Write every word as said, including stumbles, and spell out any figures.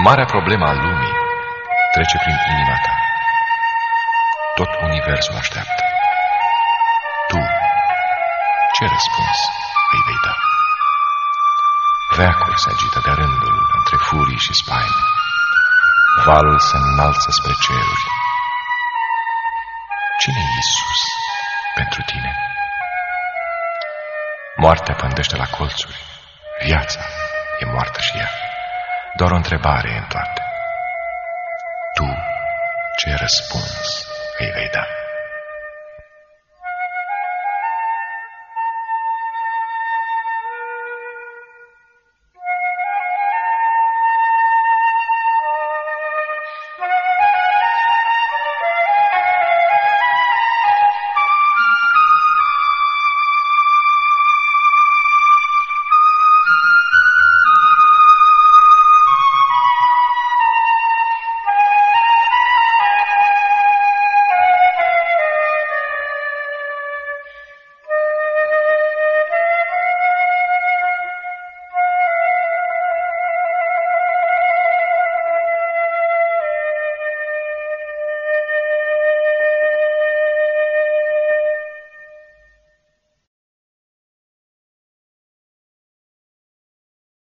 Marea problemă a lumii trece prin inima ta. Tot universul așteaptă. Tu, ce răspuns îi vei da? Veacul se agită de rândul între furii și spaime. Valul se înalță spre ceruri. Cine-i Iisus pentru tine? Moartea pândește la colțuri. Viața e moartă și ea. Doar o întrebare e în toate. Tu ce răspuns îi vei da?